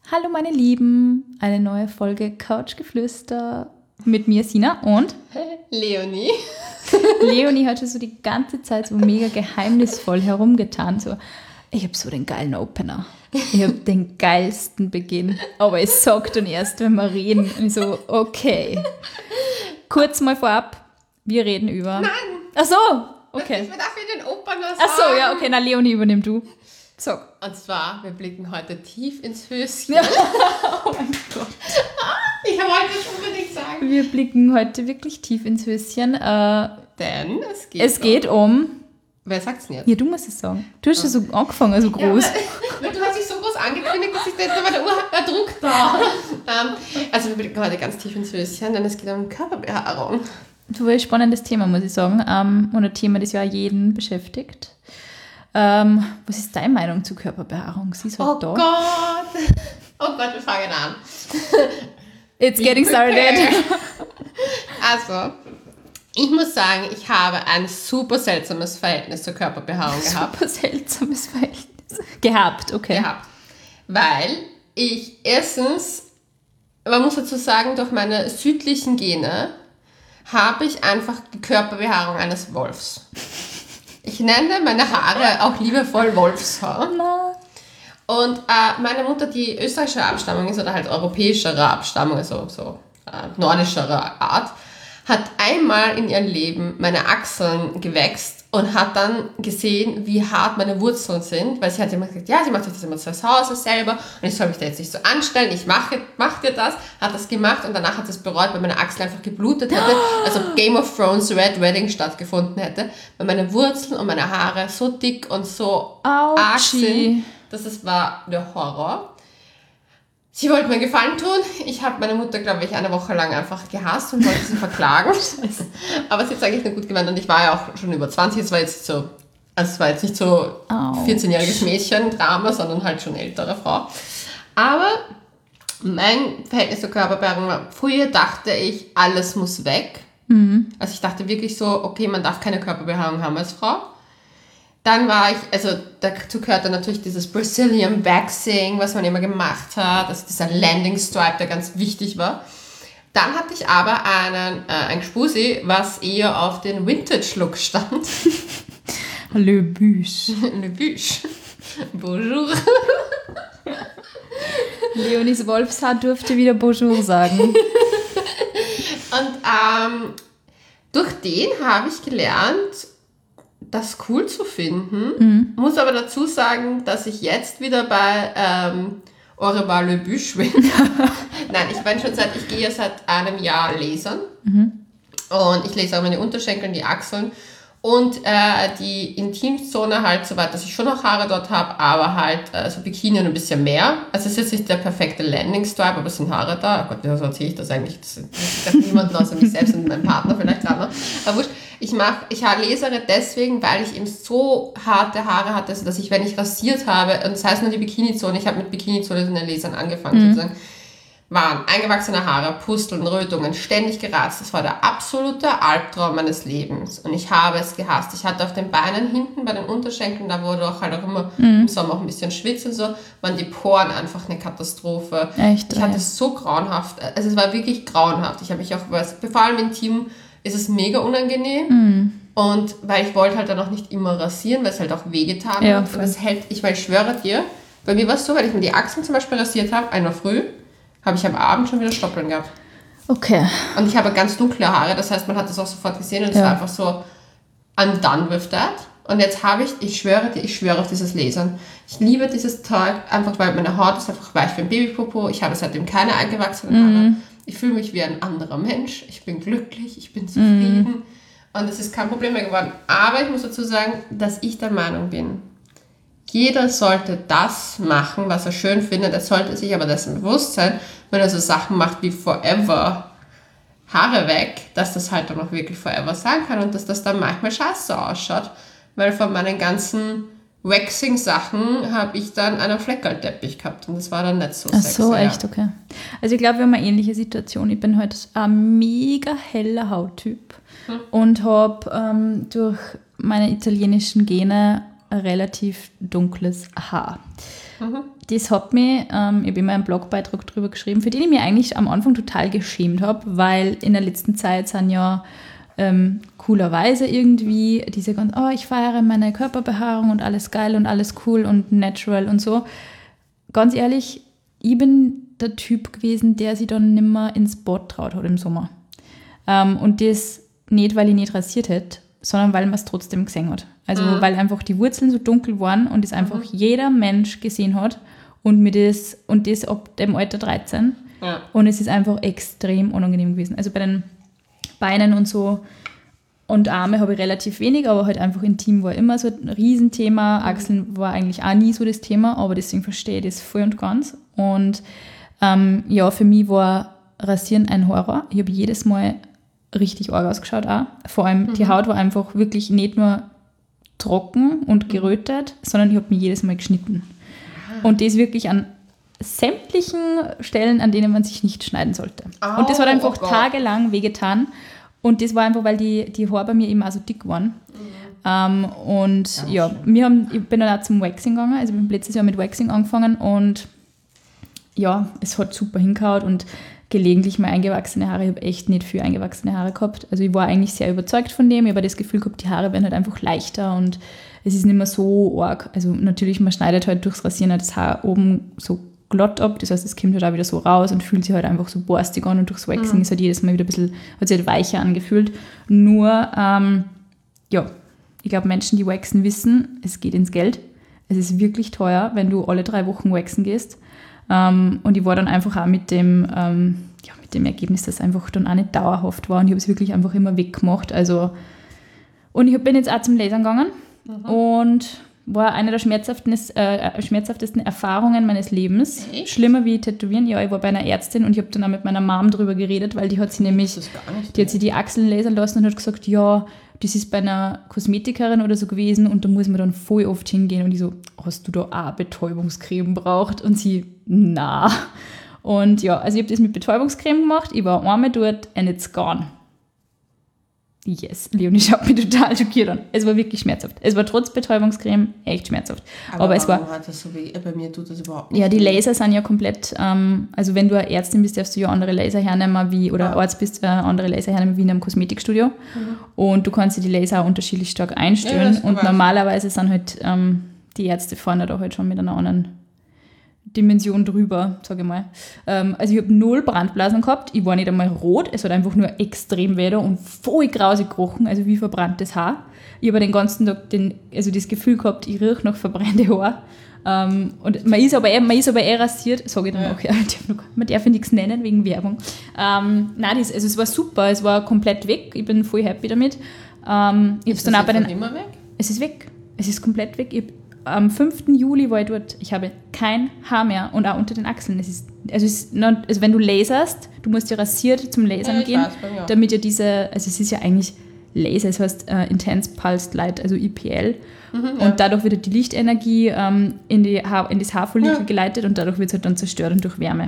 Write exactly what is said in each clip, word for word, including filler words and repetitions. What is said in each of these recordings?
Hallo meine Lieben, eine neue Folge Couchgeflüster mit mir Sina und Leonie. Leonie hat schon so die ganze Zeit so mega geheimnisvoll herumgetan, so ich habe so den geilen Opener, ich habe den geilsten Beginn, aber ich sag dann erst, wenn wir reden. Und ich so, okay, kurz mal vorab, wir reden über... Nein! Ach so, okay. Ich darf ich den Opener sagen. Ach so, ja, okay, na Leonie, übernimm du. So. Und zwar, wir blicken heute tief ins Höschen. Oh mein Gott. Ich wollte es unbedingt sagen. Wir blicken heute wirklich tief ins Höschen. Äh, Denn es geht es um, geht um... Wer sagt's denn jetzt? Ja, du musst es sagen. Du hast schon so angefangen, so groß. Ja, weil, weil du hast dich so groß angekündigt, dass ich jetzt nochmal der Uhr der Druck da. ähm, also wir blicken heute ganz tief ins Höschen, denn es geht um Körperbehaarung. Du, ein spannendes Thema, muss ich sagen. Ähm, und ein Thema, das ja jeden beschäftigt. Ähm, was ist deine Meinung zu Körperbehaarung? Sie ist halt Oh da. Gott! Oh Gott, wir fangen an. It's getting started. Also, ich muss sagen, ich habe ein super seltsames Verhältnis zur Körperbehaarung gehabt. Super seltsames Verhältnis. Gehabt, okay. Gehabt. Weil ich erstens, man muss dazu sagen, durch meine südlichen Gene habe ich einfach die Körperbehaarung eines Wolfs. Ich nenne meine Haare auch liebevoll Wolfshaar. Na. Und äh, meine Mutter, die österreichische Abstammung ist oder halt europäischere Abstammung, also so äh, nordischere Art, hat einmal in ihrem Leben meine Achseln gewächst und hat dann gesehen, wie hart meine Wurzeln sind, weil sie hat immer gesagt, ja, sie macht sich das immer zu Hause selber und ich soll mich da jetzt nicht so anstellen, ich mache mach dir das, hat das gemacht und danach hat sie es bereut, weil meine Achsel einfach geblutet hätte, also Game of Thrones Red Wedding stattgefunden hätte, weil meine Wurzeln und meine Haare so dick und so Autschi. arg sind, dass es war der Horror. Sie wollte mir Gefallen tun. Ich habe meine Mutter, glaube ich, eine Woche lang einfach gehasst und wollte sie verklagen. Aber sie hat es eigentlich nur gut gemeint und ich war ja auch schon über zwanzig. Es war jetzt so, also es war jetzt nicht so Au. vierzehnjähriges Mädchen-Drama, sondern halt schon ältere Frau. Aber mein Verhältnis zur Körperbehaarung war, früher dachte ich, alles muss weg. Mhm. Also ich dachte wirklich so, okay, man darf keine Körperbehaarung haben als Frau. Dann war ich, also dazu gehört dann natürlich dieses Brazilian Waxing, was man immer gemacht hat, also dieser Landing Stripe, der ganz wichtig war. Dann hatte ich aber einen, äh, ein Gspusi, was eher auf den Vintage-Look stand. Le Bûche. Le Bûche. Bonjour. Leonies Wolfshaar durfte wieder Bonjour sagen. Und ähm, durch den habe ich gelernt, das cool zu finden. Mhm. Muss aber dazu sagen, dass ich jetzt wieder bei ähm, Au revoir le Bûche bin. Nein, ich bin schon seit, ich gehe seit einem Jahr lasern. Mhm. Und ich lese auch meine Unterschenkel und die Achseln. Und äh, die Intimzone halt so weit, dass ich schon noch Haare dort habe, aber halt äh, so Bikini und ein bisschen mehr. Also es ist jetzt nicht der perfekte Landing-Stripe, aber es sind Haare da. Oh Gott, wieso erzähle ich das eigentlich? Das ist niemand außer mich selbst und mein Partner vielleicht gerade noch. Aber wurscht, ich mache, ich lasere deswegen, weil ich eben so harte Haare hatte, dass ich, wenn ich rasiert habe, und das heißt nur die Bikini-Zone, ich habe mit Bikini-Zone in den Lasern angefangen mhm. sozusagen, waren eingewachsene Haare, Pusteln, Rötungen, ständig geratzt. Das war der absolute Albtraum meines Lebens. Und ich habe es gehasst. Ich hatte auf den Beinen hinten, bei den Unterschenkeln, da wurde auch halt auch immer mhm. im Sommer auch ein bisschen Schwitz und so, waren die Poren einfach eine Katastrophe. Echt? Ich hatte es so grauenhaft. Also es war wirklich grauenhaft. Ich habe mich auch, vor allem intim ist es mega unangenehm. Mhm. Und weil ich wollte halt dann auch nicht immer rasieren, weil es halt auch wehgetan ja, hat. Und das hält, ich, weil ich schwöre dir, bei mir war es so, weil ich mir die Achseln zum Beispiel rasiert habe, einmal früh, habe ich am Abend schon wieder Stoppeln gehabt. Okay. Und ich habe ganz dunkle Haare, das heißt, man hat das auch sofort gesehen und es ja. war einfach so, I'm done with that. Und jetzt habe ich, ich schwöre dir, ich schwöre auf dieses Lasern. Ich liebe dieses Zeug, einfach weil meine Haut ist einfach weich wie ein Babypopo. Ich habe seitdem keine eingewachsenen Haare. Mm. Ich fühle mich wie ein anderer Mensch. Ich bin glücklich, ich bin zufrieden. Mm. Und es ist kein Problem mehr geworden. Aber ich muss dazu sagen, dass ich der Meinung bin, jeder sollte das machen, was er schön findet. Er sollte sich aber dessen bewusst sein, wenn er so Sachen macht wie Forever Haare weg, dass das halt dann auch wirklich Forever sein kann und dass das dann manchmal scheiße ausschaut. Weil von meinen ganzen Waxing-Sachen habe ich dann einen Fleckerlteppich gehabt und das war dann nicht so Ach sexy. Ach so, echt, okay. Also ich glaube, wir haben eine ähnliche Situation. Ich bin heute ein mega heller Hauttyp hm. und habe ähm, durch meine italienischen Gene ein relativ dunkles Haar. Mhm. Das hat mich, ähm, ich habe immer einen Blogbeitrag drüber geschrieben, für den ich mich eigentlich am Anfang total geschämt habe, weil in der letzten Zeit sind ja ähm, coolerweise irgendwie diese ganz, oh, ich feiere meine Körperbehaarung und alles geil und alles cool und natural und so. Ganz ehrlich, ich bin der Typ gewesen, der sich dann nicht mehr ins Bad traut hat im Sommer. Ähm, und das nicht, weil ich nicht rasiert hätte, sondern weil man es trotzdem gesehen hat. Also mhm. weil einfach die Wurzeln so dunkel waren und es einfach mhm. jeder Mensch gesehen hat und mir das, und das ab dem Alter dreizehn. Ja. Und es ist einfach extrem unangenehm gewesen. Also bei den Beinen und so und Arme habe ich relativ wenig, aber halt einfach intim war immer so ein Riesenthema. Mhm. Achseln war eigentlich auch nie so das Thema, aber deswegen verstehe ich das voll und ganz. Und ähm, ja, für mich war Rasieren ein Horror. Ich habe jedes Mal richtig arg ausgeschaut auch. Vor allem mhm. die Haut war einfach wirklich nicht nur trocken und gerötet, sondern ich habe mich jedes Mal geschnitten. Ah. Und das wirklich an sämtlichen Stellen, an denen man sich nicht schneiden sollte. Oh, und das hat einfach oh tagelang wehgetan. Und das war einfach, weil die, die Haare bei mir eben auch so dick waren. Mhm. Ähm, und ja, ja wir haben, ich bin dann auch zum Waxing gegangen. Also ich habe letztes Jahr mit Waxing angefangen und ja, es hat super hingehauen und gelegentlich mal eingewachsene Haare. Ich habe echt nicht viel eingewachsene Haare gehabt. Also ich war eigentlich sehr überzeugt von dem. Ich habe das Gefühl gehabt, die Haare werden halt einfach leichter und es ist nicht mehr so arg. Also natürlich, man schneidet halt durchs Rasieren halt das Haar oben so glatt ab. Das heißt, es kommt halt auch wieder so raus und fühlt sich halt einfach so borstig an und durchs Waxing mhm. ist halt jedes Mal wieder ein bisschen, hat sich halt weicher angefühlt. Nur, ähm, ja, ich glaube, Menschen, die waxen, wissen, es geht ins Geld. Es ist wirklich teuer, wenn du alle drei Wochen waxen gehst. Um, und ich war dann einfach auch mit dem, ähm, ja, mit dem Ergebnis, dass es einfach dann auch nicht dauerhaft war und ich habe es wirklich einfach immer weggemacht. Also, und ich bin jetzt auch zum Lasern gegangen mhm. und war eine der schmerzhaftesten, äh, schmerzhaftesten Erfahrungen meines Lebens. Echt? Schlimmer wie Tätowieren. Ja, ich war bei einer Ärztin und ich habe dann auch mit meiner Mom drüber geredet, weil die hat sie nämlich, die hat sie die Achseln lasern lassen und hat gesagt, ja, das ist bei einer Kosmetikerin oder so gewesen und da muss man dann voll oft hingehen und ich so, hast du da auch Betäubungscreme braucht? Und sie, na. Und ja, also ich habe das mit Betäubungscreme gemacht, ich war einmal dort and it's gone. Yes, Leonie schaut mich total schockiert an. Es war wirklich schmerzhaft. Es war trotz Betäubungscreme echt schmerzhaft. Aber, Aber es war. Hat das so weh? Bei mir tut das überhaupt nicht. Ja, die Laser sind ja komplett. Ähm, also, wenn du eine Ärztin bist, darfst du ja andere Laser hernehmen, wie, oder ja. Arzt bist, äh, andere Laser hernehmen, wie in einem Kosmetikstudio. Mhm. Und du kannst dir die Laser auch unterschiedlich stark einstellen. Ja, und normalerweise sind halt ähm, die Ärzte vorne da halt schon mit einer anderen Dimension drüber, sage ich mal. Ähm, also ich habe null Brandblasen gehabt, ich war nicht einmal rot, es hat einfach nur extrem weh und voll grausig gerochen, also wie verbranntes Haar. Ich habe den ganzen Tag den, also das Gefühl gehabt, ich rieche nach verbrannte Haar. Ähm, und man ist aber eh, man ist aber eh rasiert, sage ich dann auch, ja, man darf ja nichts nennen wegen Werbung. Ähm, nein, das, also es war super, es war komplett weg, ich bin voll happy damit. Ähm, ich ist das dann auch bei den, immer weg? Es ist weg, es ist komplett weg. Ich, am fünften Juli war ich dort, ich habe kein Haar mehr und auch unter den Achseln. Es ist, also, es ist not, also wenn du laserst, du musst ja rasiert zum Lasern ja, gehen, weiß, damit ja diese, also es ist ja eigentlich Laser, es heißt uh, Intense Pulsed Light, also I P L. Mhm, und ja. dadurch wird die Lichtenergie ähm, in, die Haar, in das Haarfollikel ja. geleitet und dadurch wird es halt dann zerstört und durch Wärme.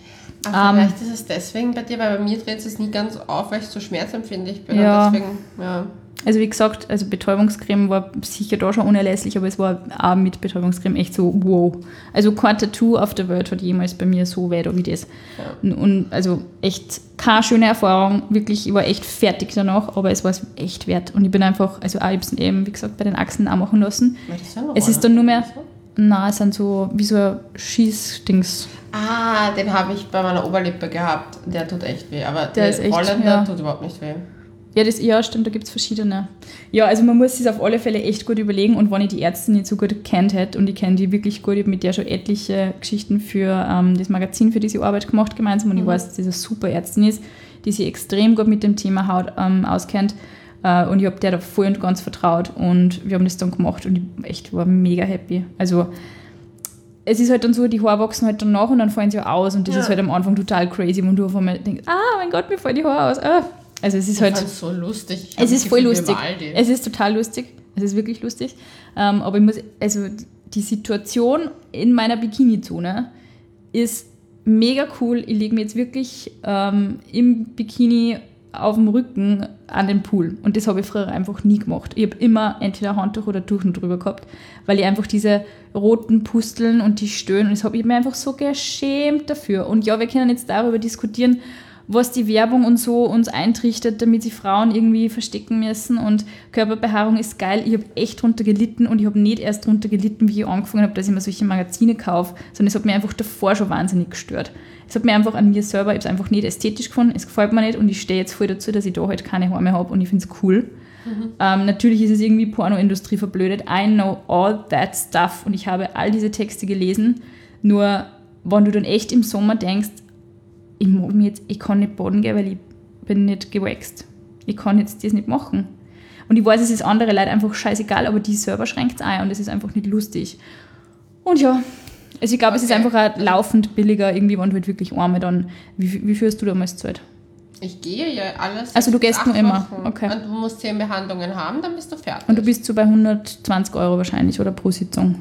Aber ähm, vielleicht ist es deswegen bei dir, weil bei mir dreht es nie ganz auf, weil ich so schmerzempfindlich bin. Ja. Und deswegen, ja. Also wie gesagt, also Betäubungscreme war sicher da schon unerlässlich, aber es war auch mit Betäubungscreme echt so, wow. Also kein Tattoo auf der Welt hat jemals bei mir so weh wie das. Ja. Und, und also echt keine schöne Erfahrung, wirklich, ich war echt fertig danach, aber es war es echt wert. Und ich bin einfach, also auch, ich habe es eben, wie gesagt, bei den Achseln auch machen lassen. Das ja es ist dann nur mehr, nein, es sind so wie so ein Schießdings. Ah, den habe ich bei meiner Oberlippe gehabt, der tut echt weh, aber der, der Holländer ja. tut überhaupt nicht weh. Ja, das, ja, stimmt, da gibt es verschiedene. Ja, also man muss es auf alle Fälle echt gut überlegen und wenn ich die Ärzte nicht so gut kennt hätte und ich kenne die wirklich gut, ich habe mit der schon etliche Geschichten für ähm, das Magazin, für das ich Arbeit gemacht gemeinsam und mhm. ich weiß, dass sie eine super Ärztin ist, die sich extrem gut mit dem Thema Haut ähm, auskennt äh, und ich habe der da voll und ganz vertraut und wir haben das dann gemacht und ich echt war mega happy. Also es ist halt dann so, die Haare wachsen halt dann nach und dann fallen sie aus und das ja. ist halt am Anfang total crazy, wenn du auf einmal denkst, ah, mein Gott, mir fallen die Haare aus, ah. Also es ist ich halt so lustig. Es ist voll lustig. Es ist total lustig. Es ist wirklich lustig. Ähm, aber ich muss, also die Situation in meiner Bikini-Zone ist mega cool. Ich lege mir jetzt wirklich ähm, im Bikini auf dem Rücken an den Pool. Und das habe ich früher einfach nie gemacht. Ich habe immer entweder ein Handtuch oder Tuch drüber gehabt, weil ich einfach diese roten Pusteln und die Stöhnen, und das habe ich mir einfach so geschämt dafür. Und ja, wir können jetzt darüber diskutieren, was die Werbung und so uns eintrichtert, damit sich Frauen irgendwie verstecken müssen, und Körperbehaarung ist geil. Ich habe echt drunter gelitten, und ich habe nicht erst drunter gelitten, wie ich angefangen habe, dass ich mir solche Magazine kaufe, sondern es hat mir einfach davor schon wahnsinnig gestört. Es hat mir einfach an mir selber, ich habe es einfach nicht ästhetisch gefunden, es gefällt mir nicht, und ich stehe jetzt voll dazu, dass ich da halt keine Haare mehr habe, und ich finde es cool. Mhm. Ähm, natürlich ist es irgendwie Pornoindustrie verblödet. I know all that stuff, und ich habe all diese Texte gelesen, nur wenn du dann echt im Sommer denkst, ich mag mich jetzt, ich kann nicht baden gehen, weil ich bin nicht gewaxt. Ich kann jetzt das nicht machen. Und ich weiß, es ist andere Leute einfach scheißegal, aber die selber schränkt es ein, und es ist einfach nicht lustig. Und ja, also ich glaube, okay. Es ist einfach auch laufend billiger, irgendwie, wenn du halt wirklich einmal dann, wie, wie viel hast du damals Zeit? Ich gehe ja alles. Also du gehst nur immer? Okay. Und du musst zehn Behandlungen haben, dann bist du fertig. Und du bist so bei hundertzwanzig Euro wahrscheinlich, oder pro Sitzung?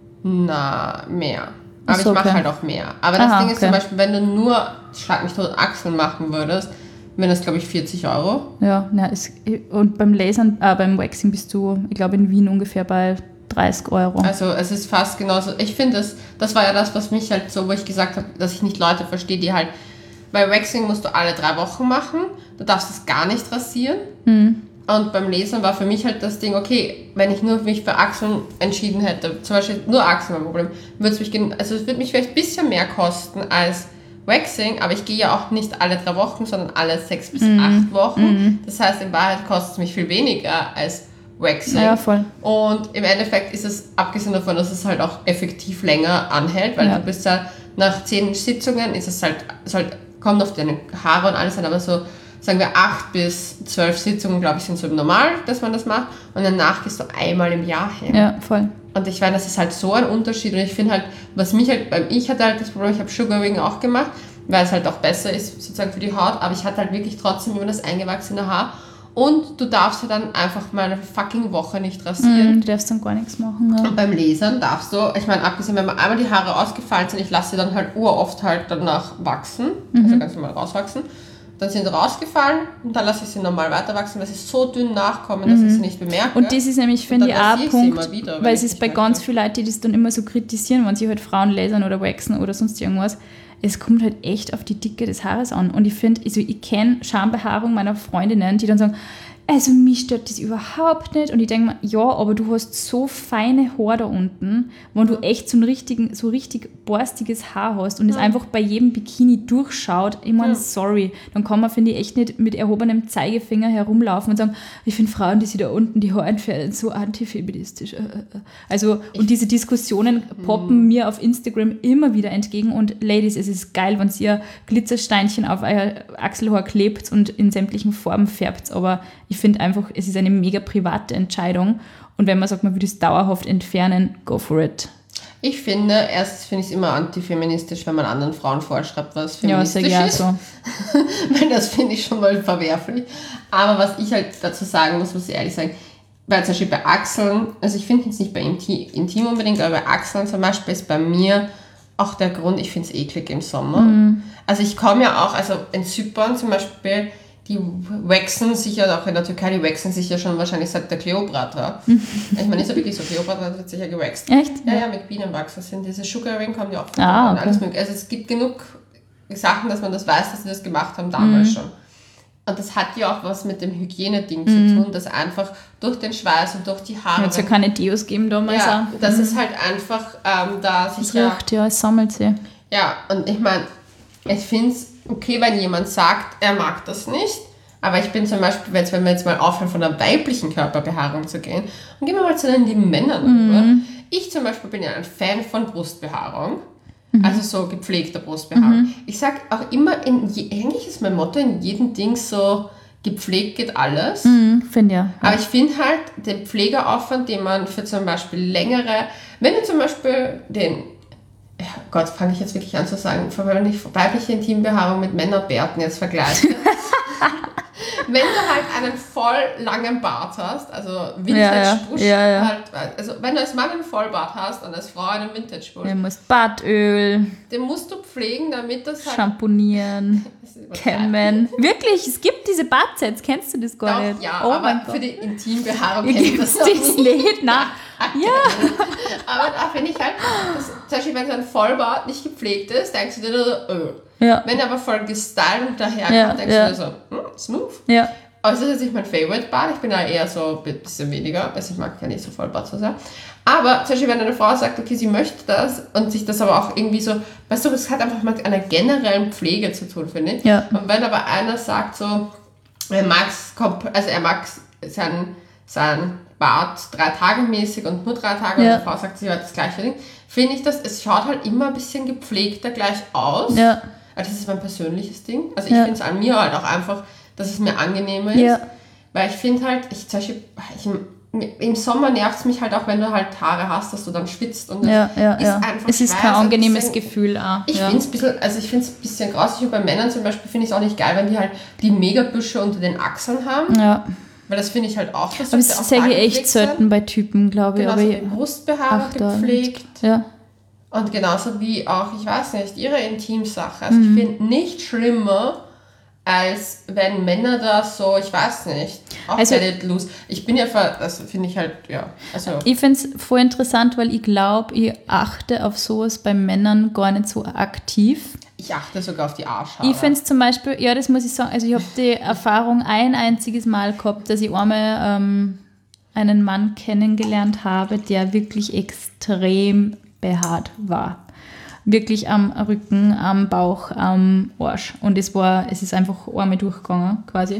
Na, mehr. Aber so, ich mache okay. halt auch mehr. Aber das Aha, Ding ist okay. zum Beispiel, wenn du nur, schlag mich tot, Achseln machen würdest, wären das, glaube ich, vierzig Euro. Ja, na, es, und beim Lasern, äh, beim Waxing bist du, ich glaube, in Wien ungefähr bei dreißig Euro. Also es ist fast genauso. Ich finde, das, das war ja das, was mich halt so, wo ich gesagt habe, dass ich nicht Leute verstehe, die halt, bei Waxing musst du alle drei Wochen machen, du darfst es gar nicht rasieren. Mhm. Und beim Lasern war für mich halt das Ding, okay, wenn ich nur mich für Achseln entschieden hätte, zum Beispiel nur Achseln, mein Problem, würde es mich, also es würde mich vielleicht ein bisschen mehr kosten als Waxing, aber ich gehe ja auch nicht alle drei Wochen, sondern alle sechs bis mm. acht Wochen. Mm. Das heißt, in Wahrheit kostet es mich viel weniger als Waxing. Ja, voll. Und im Endeffekt ist es, abgesehen davon, dass es halt auch effektiv länger anhält, weil ja. du bist ja nach zehn Sitzungen, ist es halt, es halt, kommt auf deine Haare und alles an, aber so, sagen wir, acht bis zwölf Sitzungen, glaube ich, sind so normal, dass man das macht. Und danach gehst du einmal im Jahr hin. Ja, voll. Und ich meine, das ist halt so ein Unterschied. Und ich finde halt, was mich halt, beim ich hatte halt das Problem, ich habe Sugaring auch gemacht, weil es halt auch besser ist, sozusagen für die Haut. Aber ich hatte halt wirklich trotzdem immer das eingewachsene Haar. Und du darfst ja dann einfach mal eine fucking Woche nicht rasieren. Mm, du darfst dann gar nichts machen. Ja. Und beim Lasern darfst du, ich meine, abgesehen, wenn mir einmal die Haare ausgefallen sind, ich lasse sie dann halt uroft halt danach wachsen. Mhm. Also ganz normal rauswachsen. Dann sind sie rausgefallen und dann lasse ich sie normal weiter wachsen, weil sie so dünn nachkommen, dass mhm. ich sie nicht bemerke. Und das ist nämlich, finde ich, auch ein Punkt, wieder, weil es ist bei ganz vielen Leuten, die das dann immer so kritisieren, wenn sie halt Frauen lasern oder waxen oder sonst irgendwas. Es kommt halt echt auf die Dicke des Haares an. Und ich finde, also ich kenne Schambehaarung meiner Freundinnen, die dann sagen, also mich stört das überhaupt nicht. Und ich denke mir, ja, aber du hast so feine Haare da unten, wenn du echt so ein richtigen, so richtig borstiges Haar hast und es ja. einfach bei jedem Bikini durchschaut. Ich meine, ja. sorry, dann kann man, finde ich, echt nicht mit erhobenem Zeigefinger herumlaufen und sagen, ich finde Frauen, die sich da unten die Haare entfernen, so antifeministisch. Also, ich und diese Diskussionen poppen mhm. mir auf Instagram immer wieder entgegen. Und Ladies, es ist geil, wenn ihr Glitzersteinchen auf euer Achselhaar klebt und in sämtlichen Farben färbt, aber ich finde einfach, es ist eine mega private Entscheidung. Und wenn man sagt, man würde es dauerhaft entfernen, go for it. Ich finde, erstens finde ich es immer antifeministisch, wenn man anderen Frauen vorschreibt, was feministisch ja, ist. So. Weil das finde ich schon mal verwerflich. Aber was ich halt dazu sagen muss, muss ich ehrlich sagen, weil zum Beispiel bei Achseln, also ich finde es nicht bei Intim, Intim unbedingt, aber bei Achseln zum Beispiel ist bei mir auch der Grund, ich finde es eklig im Sommer. Mm. Also ich komme ja auch, also in Zypern zum Beispiel, die waxen sich ja auch in der Türkei, die waxen sich ja schon wahrscheinlich seit der Kleopatra. Ich meine, ist ja wirklich so, Kleopatra wird sich ja gewaxt. Echt? Ja, ja, mit Bienenwachs. Das sind diese Sugaring, kommen ja auch von ah, okay. alles mögliche. Also es gibt genug Sachen, dass man das weiß, dass sie das gemacht haben damals mhm. schon. Und das hat ja auch was mit dem Hygieneding mhm. zu tun, dass einfach durch den Schweiß und durch die Haare... Hat es ja keine Deos gegeben damals ja, auch. das mhm. ist halt einfach ähm, da sich es riecht, ja, es sammelt sich. Ja, und ich meine, ich finde es okay, wenn jemand sagt, er mag das nicht, aber ich bin zum Beispiel, wenn wir jetzt mal aufhören, von der weiblichen Körperbehaarung zu gehen, und gehen wir mal zu den lieben Männern rüber. Mhm. Ich zum Beispiel bin ja ein Fan von Brustbehaarung, mhm. also so gepflegter Brustbehaarung. Mhm. Ich sage auch immer, in je, eigentlich ist mein Motto in jedem Ding so, gepflegt geht alles. Mhm, finde ja. Aber ich finde halt den Pflegeaufwand, den man für zum Beispiel längere, wenn du zum Beispiel den ja, Gott, fange ich jetzt wirklich an zu sagen, wenn ich weibliche Intimbehaarung mit Männerbärten jetzt vergleiche. wenn du halt einen voll langen Bart hast, also Ja, Vintage-Busch, ja, ja. halt, also wenn du als Mann einen Vollbart hast und als Frau einen Vintage-Busch, Du musst Bartöl, den musst du pflegen, damit das halt... Schamponieren, Das ist übertreiben. kämmen. Wirklich, es gibt diese Bartsets, kennst du das gar Doch, nicht? ja, oh aber mein für Gott. die Intimbehaarung Wie kenne ich gibt's das noch das nicht. nicht? Nein. Ja. Aber da finde ich halt, dass, zum Beispiel, wenn so ein Vollbart nicht gepflegt ist, denkst du dir nur so, öh. Ja. Wenn er aber voll gestylt und daherkommt, Ja, denkst ja. du dir so, hm, smooth. Ja. Aber es ist jetzt nicht mein Favorite-Bart, ich bin ja eher so ein bisschen weniger, also ich mag ja nicht so Vollbart so sehr. Aber zum Beispiel, wenn eine Frau sagt, okay, sie möchte das und sich das aber auch irgendwie so, weißt du, das hat einfach mit einer generellen Pflege zu tun, finde ich. Ja. Und wenn aber einer sagt so, er mag also er mag sein, sein Bart drei Tage mäßig und nur drei Tage Ja. und die Frau sagt, sie hat das gleiche Ding, finde ich das, es schaut halt immer ein bisschen gepflegter gleich aus. Ja. Also das ist mein persönliches Ding. Also ich Ja. finde es an mir halt auch einfach, dass es mir angenehmer ist. Ja. Weil ich finde halt, ich zum Beispiel, ich, im Sommer nervt es mich halt auch, wenn du halt Haare hast, dass du dann schwitzt und das Ja, ja, ist ja. einfach Es ist Schweiß kein und angenehmes bisschen- Gefühl auch. Ich ja. finde es ein bisschen, also ich finde es ein bisschen grausig und bei Männern zum Beispiel finde ich es auch nicht geil, wenn die halt die Megabüsche unter den Achseln haben, Ja. weil das finde ich halt auch, das Aber sollte auch das sehe da ich echt gepflegt sein. selten bei Typen, glaube ich. Genauso Aber wie ich Brustbehaarung achte da gepflegt. nicht. Ja. Und genauso wie auch, ich weiß nicht, ihre Intimsache. Also Mhm. ich finde nicht schlimmer, als wenn Männer da so, ich weiß nicht, auch Also- get it loose. Ich bin ja, ver, das finde ich halt, ja, also Ich finde es voll interessant, weil ich glaube, ich achte auf sowas bei Männern gar nicht so aktiv. ich achte sogar auf die Arschhaare. Ich finde es zum Beispiel, ja, das muss ich sagen, also ich habe die Erfahrung ein einziges Mal gehabt, dass ich einmal ähm, einen Mann kennengelernt habe, der wirklich extrem behaart war. Wirklich am Rücken, am Bauch, am Arsch. Und es war, es ist einfach einmal durchgegangen, quasi.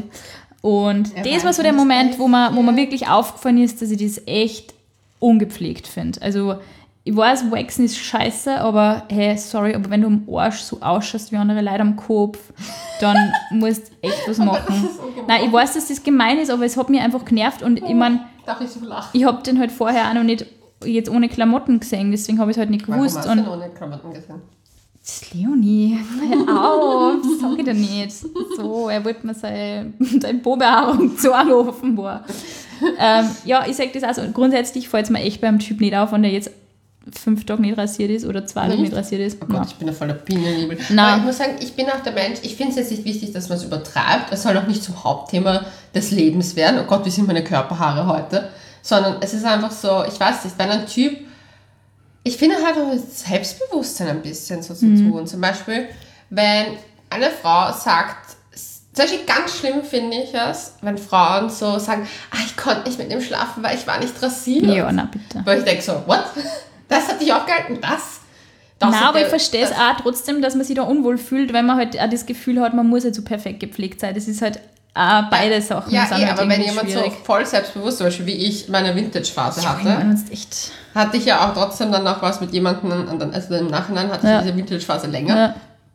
Und Er das weiß war so der nicht, Moment, wo man, wo man ja. wirklich aufgefallen ist, dass ich das echt ungepflegt finde. Also ich weiß, Waxen ist scheiße, aber hey, sorry, aber wenn du am Arsch so ausschaust wie andere Leute am Kopf, dann musst du echt was machen. das ist so gemein. Nein, ich weiß, dass das gemein ist, aber es hat mich einfach genervt und ich meine, Darf ich so lachen? ich habe den halt vorher auch noch nicht jetzt ohne Klamotten gesehen, deswegen habe ich es halt nicht Warum gewusst. hast du Und denn ohne Klamotten gesehen? das ist Leonie, hör auf, das sag ich dir nicht. So, er wollte mir seine, seine Probehaarung zeigen, offenbar. ähm, ja, ich sag das auch so, grundsätzlich fällt es mir echt beim Typ nicht auf, wenn der jetzt fünf Tage nicht rasiert ist oder zwei Tage Nicht? nicht rasiert ist. Oh Gott, Nein. ich bin ja voller Bienennebel. Nein. Aber ich muss sagen, ich bin auch der Mensch, ich finde es jetzt nicht wichtig, dass man es übertreibt. Es soll auch nicht zum Hauptthema des Lebens werden. Oh Gott, wie sind meine Körperhaare heute? Sondern es ist einfach so, ich weiß nicht, wenn ein Typ, ich finde halt auch das Selbstbewusstsein ein bisschen so zu Mhm. tun. Zum Beispiel, wenn eine Frau sagt, zum Beispiel ganz schlimm finde ich es, wenn Frauen so sagen, ah, ich konnte nicht mit ihm schlafen, weil ich war nicht rasiert. Ja, na bitte. Weil ich denke so, what? Das hat dich aufgehalten? Das? das Nein, hat aber ich der- verstehe es das- auch trotzdem, dass man sich da unwohl fühlt, wenn man halt auch das Gefühl hat, man muss halt so perfekt gepflegt sein. Das ist halt auch beide Sachen. Ja, sind eh, halt aber wenn irgendwie jemand so schwierig. voll selbstbewusst, zum Beispiel wie ich meine Vintage-Phase Ja, hatte, ich meine, das ist echt. hatte ich ja auch trotzdem dann noch was mit jemandem, und dann, also im Nachhinein hatte Ja. ich diese Vintage-Phase länger. Ja.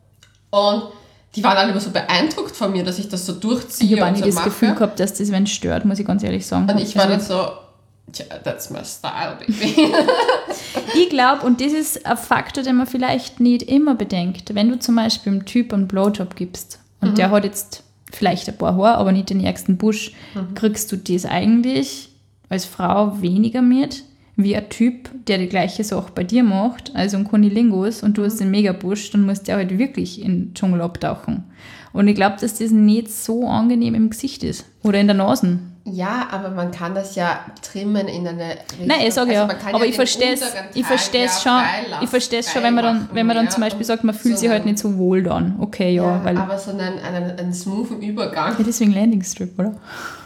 Und die waren alle immer so beeindruckt von mir, dass ich das so durchziehe Ich habe auch und nie so das mache. Gefühl gehabt, dass das wenn stört, muss ich ganz ehrlich sagen. Und ich war Also, dann so, tja, that's my style, baby. Ich glaube, und das ist ein Faktor, den man vielleicht nicht immer bedenkt, wenn du zum Beispiel einem Typ einen Blowjob gibst und Mhm. der hat jetzt vielleicht ein paar Haare, aber nicht den ärgsten Busch, Mhm. kriegst du das eigentlich als Frau weniger mit, wie ein Typ, der die gleiche Sache bei dir macht, also ein Kunilingus und du hast den Megabusch, dann musst der halt wirklich in den Dschungel abtauchen. Und ich glaube, dass das nicht so angenehm im Gesicht ist oder in der Nase. Ja, aber man kann das ja trimmen in eine Richtung. Nein, ich sage Also ja, man kann aber ja ich den verstehe es, unteren ich Teil verstehe es ja schon, freilassen, ich verstehe es schon, wenn man dann, freimachen wenn man dann mehr zum Beispiel und sagt, man fühlt so sich halt einen- nicht so wohl dann. Okay, ja, Ja, weil, aber so einen, einen, einen smoothen Übergang. ja, deswegen Landing Strip, oder?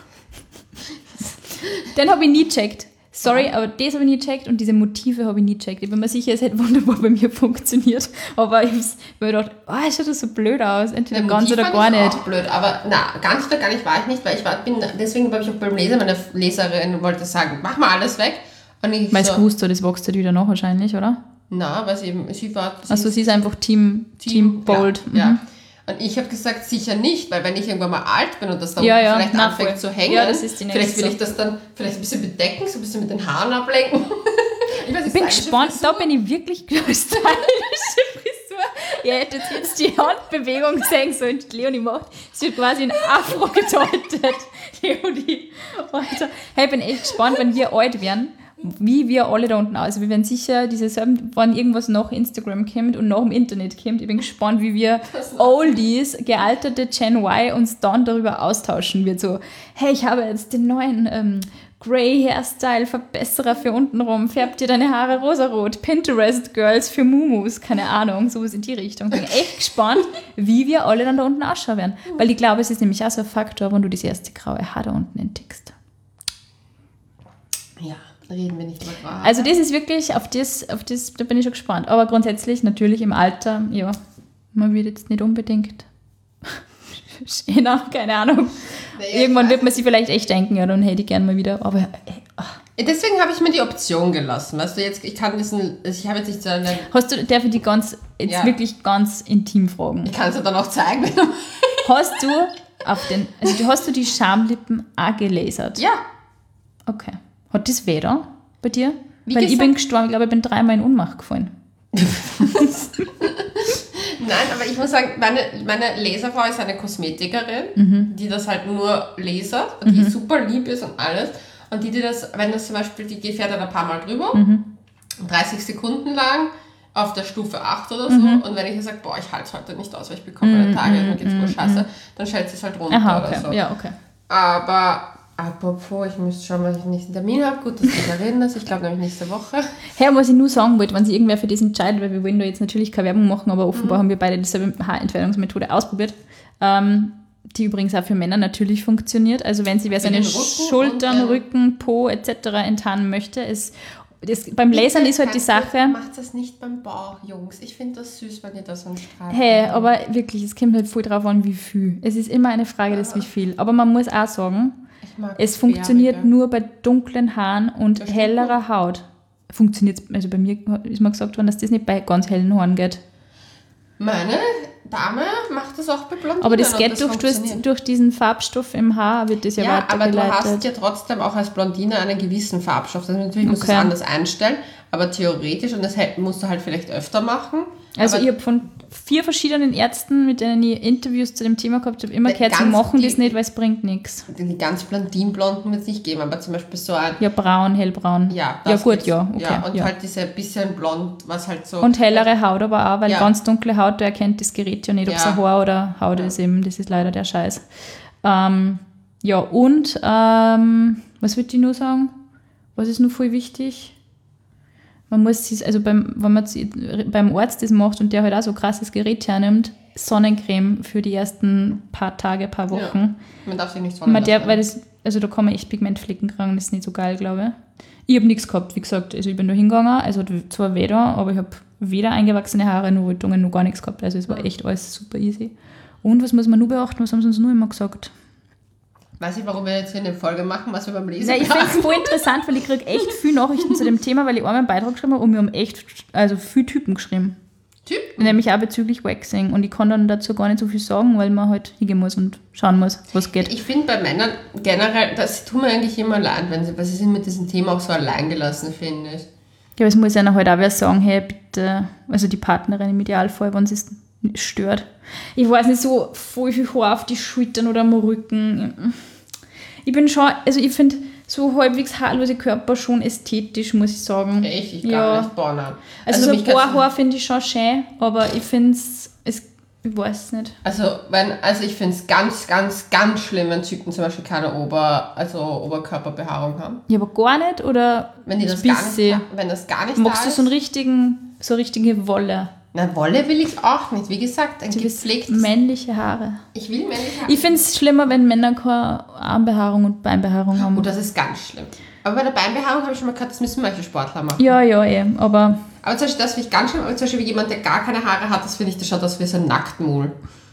Den habe ich nie gecheckt. Sorry, aber das habe ich nie gecheckt und diese Motive habe ich nie gecheckt. Ich bin mir sicher, es hätte wunderbar bei mir funktioniert, aber ich habe mir gedacht, oh, es schaut das so blöd aus, entweder Der ganz Motiv oder fand gar ich nicht. auch blöd, aber na, ganz oder gar nicht war ich nicht, weil ich war, bin, deswegen habe ich auch beim Lesen, meine Leserin wollte sagen, mach mal alles weg. Und ich Weil es so, gewusst hat, das wächst halt wieder nach wahrscheinlich, oder? na, weil sie eben, sie war, sie Also sie ist einfach Team, Team, Bold. Ja, Mhm. ja. Und ich habe gesagt, sicher nicht, weil wenn ich irgendwann mal alt bin und das dann Ja, ja, vielleicht na, anfängt voll. zu hängen, Ja, das ist die nächste vielleicht will ich so. das dann vielleicht ein bisschen bedecken, so ein bisschen mit den Haaren ablenken. Ich weiß, Ich bin stylische gespannt, da Frisur. bin ich wirklich stylische Frisur. Ihr hättet jetzt die Handbewegung sehen sollen, die Leonie macht. Sie wird quasi in Afro gedeutet. Leonie, Alter. Hey, ich bin echt gespannt, wenn wir alt werden, wie wir alle da unten aus. Also wir werden sicher diese selben, wann irgendwas nach Instagram kommt und nach dem Internet kommt. Ich bin gespannt, wie wir Oldies, gealterte Gen Y, uns dann darüber austauschen wird. So, hey, ich habe jetzt den neuen ähm, Grey Hairstyle Verbesserer für untenrum. Färbt dir deine Haare rosarot. Pinterest Girls für Mumus. Keine Ahnung, sowas in die Richtung. Ich bin echt gespannt, wie wir alle dann da unten ausschauen werden. Weil ich glaube, es ist nämlich auch so ein Faktor, wenn du das erste graue Haar da unten entdeckst. Ja, reden wir nicht mehr drauf. Also das ist wirklich, auf das, auf das, da bin ich schon gespannt. Aber grundsätzlich natürlich im Alter, ja, man wird jetzt nicht unbedingt schöner, keine Ahnung. Naja, irgendwann wird man sich vielleicht echt denken, ja, dann hätte ich gern mal wieder, aber ey, ach. Deswegen habe ich mir die Option gelassen, weißt du, jetzt, ich kann diesen, ich habe jetzt nicht so eine... Hast du, darf ich die ganz, jetzt ja. wirklich ganz intim fragen? Ich kann es dir dann auch zeigen, wenn du... Hast du auf den, also hast du die Schamlippen auch gelasert? Ja. Okay. Hat das weh da bei dir? Wie Weil gesagt, ich bin gestorben, ich glaube, ich bin dreimal in Ohnmacht gefallen. Nein, aber ich muss sagen, meine, meine Laserfrau ist eine Kosmetikerin, mhm. die das halt nur lasert und mhm. die super lieb ist und alles. Und die, die das, wenn das zum Beispiel, die fährt dann ein paar Mal drüber, mhm. dreißig Sekunden lang auf der Stufe acht oder so. Mhm. Und wenn ich ihr sage, boah, ich halte es heute nicht aus, weil ich bekomme meine Tage und mir geht's wohl scheiße, dann stellt sie es halt runter. Aha, okay. Oder so. Ja, okay. Aber... Apropos, ich müsste schauen, was ich nächsten Termin habe. Gut, dass du mich erinnerst. Ich glaube nämlich nächste Woche. Hey, was ich nur sagen wollte, wenn sich irgendwer für das entscheidet, weil wir wollen da jetzt natürlich keine Werbung machen, aber offenbar mhm. haben wir beide dieselbe Haarentfernungsmethode ausprobiert, ähm, die übrigens auch für Männer natürlich funktioniert. Also wenn sie wer seine Schultern, und, äh, Rücken, Po et cetera enttarnen möchte, ist das, beim Lasern ist halt die Sache... Macht das nicht beim Bauch, Jungs. Ich finde das süß, wenn ihr das so streift. Hey, aber wirklich, es kommt halt voll drauf an, wie viel. Es ist immer eine Frage des wie viel. Aber man muss auch sagen... Es funktioniert Schwierige. Nur bei dunklen Haaren und hellerer Haut. Funktioniert, also bei mir ist mir gesagt worden, dass das nicht bei ganz hellen Haaren geht. Meine Dame macht das auch bei Blondinen. Aber das geht das durch, durch, durch diesen Farbstoff im Haar, wird das ja, ja weitergeleitet. Ja, aber du hast ja trotzdem auch als Blondine einen gewissen Farbstoff. Also natürlich musst du okay. es anders einstellen, aber theoretisch, und das musst du halt vielleicht öfter machen. Also ich habe von vier verschiedenen Ärzten, mit denen ich Interviews zu dem Thema gehabt habe, immer gehört, sie machen die, das nicht, weil es bringt nichts. Die ganz Blondinblonden wird es nicht geben, aber zum Beispiel so ein... Ja, braun, hellbraun. Ja, ja gut, ja. Okay, ja, und ja. halt diese bisschen blond, was halt so... Und hellere Haut aber auch, weil ja. ganz dunkle Haut, du erkennt das Gerät ja nicht, ob es ja. ein Haar oder Haut ja. ist eben, das ist leider der Scheiß. Ähm, ja, und, ähm, was würde ich nur sagen? Was ist nur voll wichtig? Man muss sich, also beim, wenn man beim Arzt das macht und der halt auch so ein krasses Gerät hernimmt, Sonnencreme für die ersten paar Tage, paar Wochen. Ja, man darf sich nicht sonnen lassen. Weil das, also da kann man echt Pigmentflecken kriegen, das ist nicht so geil, glaube ich. Ich habe nichts gehabt, wie gesagt, also ich bin da hingegangen, also zwar weder, aber ich habe weder eingewachsene Haare, noch Rötungen, noch gar nichts gehabt, also es war echt alles super easy. Und was muss man nur beachten, was haben sie uns nur immer gesagt? Weiß ich, warum wir jetzt hier eine Folge machen, was wir beim Lesen Nein, ich finde es voll interessant, weil ich kriege echt viele Nachrichten zu dem Thema, weil ich einmal einen Beitrag geschrieben habe und wir haben echt, also viele Typen geschrieben. Typen? Nämlich auch bezüglich Waxing. Und ich kann dann dazu gar nicht so viel sagen, weil man halt hingehen muss und schauen muss, was geht. Ich finde bei Männern generell, das tut mir eigentlich immer leid, wenn sie, weil sie sind mit diesem Thema auch so allein gelassen, finde ich. Ja, aber es muss ja halt auch wer sagen, hey, bitte, also die Partnerin im Idealfall, wenn sie es stört. Ich weiß nicht, so voll viel Haar auf die Schultern oder am Rücken. Ich bin schon, also ich finde so halbwegs haarlose Körper schon ästhetisch, muss ich sagen. Echt? Ich ja. gar nicht bohren. Also, also so ein paar Haar finde ich schon schön, aber ich finde es, ich weiß nicht. Also, wenn, also ich finde es ganz, ganz, ganz schlimm, wenn Typen zum Beispiel keine Ober, also Oberkörperbehaarung haben. Ja, aber gar nicht, oder wenn die das gar nicht, wenn das gar nicht magst da du so einen richtigen, so richtige Wolle? Na, Wolle will ich auch nicht. Wie gesagt, ein gepflegtes... männliche Haare. Ich will männliche Haare. Ich finde es schlimmer, wenn Männer keine Armbehaarung und Beinbehaarung haben. Oh, das ist ganz schlimm. Aber bei der Beinbehaarung habe ich schon mal gehört, das müssen manche Sportler machen. Ja, ja, eh. Aber... Aber zum Beispiel, das finde ich ganz schlimm. Aber zum Beispiel wie jemand, der gar keine Haare hat, das finde ich, das schaut aus wie so ein Nacktmull.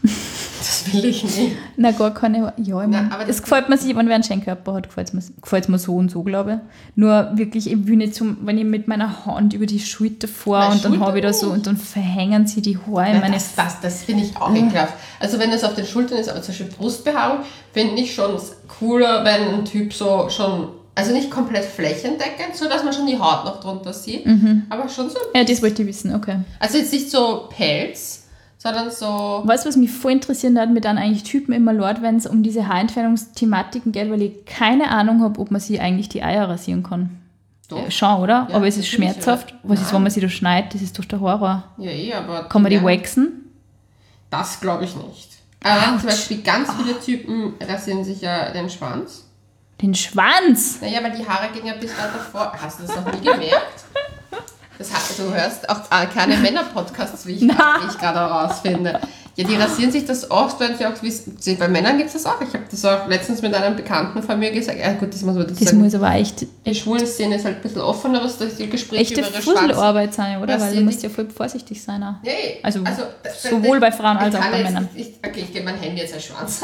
Das will ich nicht. Na, gar keine Haare. Ja, ich mein, es gefällt mir sich, wenn wer einen schönen Körper hat, gefällt es mir so und so, glaube ich. Nur wirklich, ich will nicht so, wenn ich mit meiner Hand über die Schulter fahre und dann habe ich da so, und dann verhängen sie die Haare in ja, meine... Das, das, das finde ich auch ekelhaft. Also wenn es auf den Schultern ist, aber zum Beispiel Brustbehaarung, finde ich schon cooler, wenn ein Typ so schon also nicht komplett flächendeckend, so dass man schon die Haut noch drunter sieht, Mhm. aber schon so. Ja, das wollte ich wissen, okay. Also jetzt nicht so Pelz, sondern so. Weißt du, was mich voll interessieren hat, mir dann eigentlich Typen immer Lord, wenn es um diese Haarentfernungsthematiken geht, weil ich keine Ahnung habe, ob man sich eigentlich die Eier rasieren kann. Doch. Ja, schon, oder? Ja, aber es ist natürlich, schmerzhaft. ja. Was ist, Nein. wenn man sie da schneidet? Das ist doch der Horror. Ja, eh, aber. Kann man die werden- waxen? Das glaube ich nicht. Aber Autsch. zum Beispiel ganz viele Typen rasieren sich ja den Schwanz. Den Schwanz! Naja, weil die Haare gehen ja bis weiter vor. Hast du das noch nie gemerkt? Das hat, du hörst auch äh, keine Männer-Podcasts, wie ich, Na. wie ich gerade herausfinde. Ja, die rasieren sich das oft, wenn sie auch wissen. Bei Männern gibt es das auch. Ich habe das auch letztens mit einem Bekannten von mir gesagt. Ja, gut, das muss man das Das sagen. muss aber echt, Die schwulen Szene ist halt ein bisschen offener, was durch die Gespräche echte über ihre Schwanz. Fusselarbeit sein, oder? Weil du rasieren musst die- ja voll vorsichtig sein. Auch. Nee, Also, da- sowohl bei Frauen als ich auch kann bei jetzt, Männern. Ich, okay, ich gebe mein Handy jetzt als Schwanz.